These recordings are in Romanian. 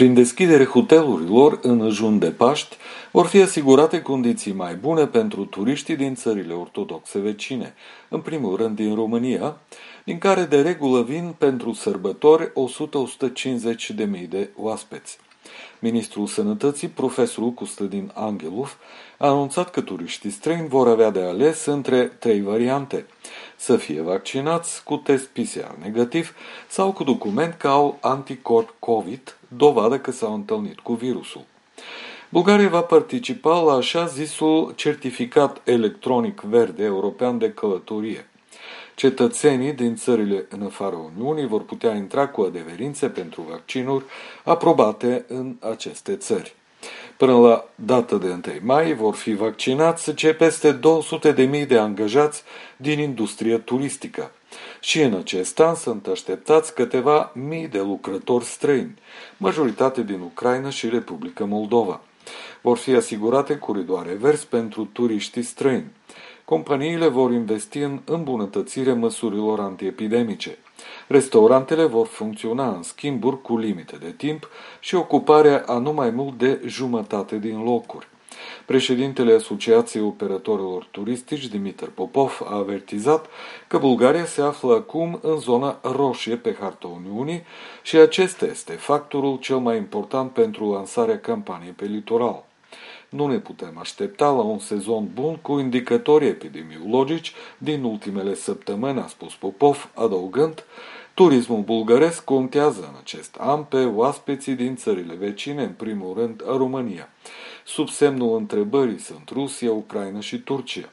Prin deschiderea hotelurilor în ajun de Paști, vor fi asigurate condiții mai bune pentru turiștii din țările ortodoxe vecine, în primul rând din România, din care de regulă vin pentru sărbători 100-150 de mii de oaspeți. Ministrul Sănătății, profesorul Costadin Angelov, a anunțat că turiștii străini vor avea de ales între 3 variante: să fie vaccinați cu test PCR negativ sau cu document că au anticorp COVID, dovadă că s-au întâlnit cu virusul. Bulgaria va participa la așa zisul certificat electronic verde european de călătorie. Cetățenii din țările în afara Uniunii vor putea intra cu adeverințe pentru vaccinuri aprobate în aceste țări. Până la data de 1 mai vor fi vaccinați peste 200.000 de angajați din industria turistică. Și în acest an sunt așteptați câteva mii de lucrători străini, majoritate din Ucraina și Republica Moldova. Vor fi asigurate coridoare verzi pentru turiștii străini. Companiile vor investi în îmbunătățirea măsurilor antiepidemice. Restaurantele vor funcționa în schimburi cu limite de timp și ocuparea a nu mai mult de jumătate din locuri. Președintele Asociației Operatorilor Turistici, Dimitru Popov, a avertizat că Bulgaria se află acum în zona roșie pe harta Uniunii și acesta este factorul cel mai important pentru lansarea campaniei pe litoral. Nu ne putem aștepta la un sezon bun cu indicatori epidemiologici din ultimele săptămâni, a spus Popov, adăugând: turismul bulgaresc contează în acest an pe oaspeții din țările vecine, în primul rând România. Sub semnul întrebării sunt Rusia, Ucraina și Turcia.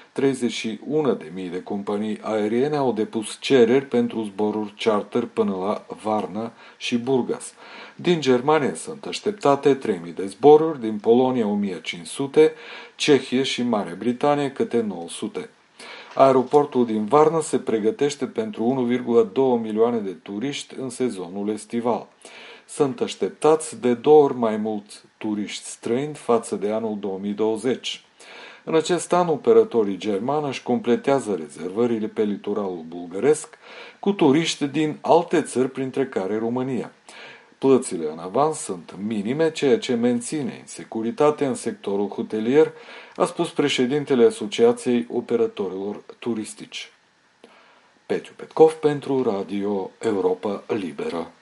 31.000 de companii aeriene au depus cereri pentru zboruri charter până la Varna și Burgas. Din Germania sunt așteptate 3.000 de zboruri, din Polonia 1.500, Cehia și Marea Britanie câte 900. Aeroportul din Varna se pregătește pentru 1,2 milioane de turiști în sezonul estival. Sunt așteptați de 2 ori mai mulți turiști străini față de anul 2020. În acest an, operatorii germani își completează rezervările pe litoralul bulgăresc cu turiști din alte țări, printre care România. Plățile în avans sunt minime, ceea ce menține insecuritatea în sectorul hotelier, a spus președintele Asociației Operatorilor Turistici. Petiu Petkov pentru Radio Europa Liberă.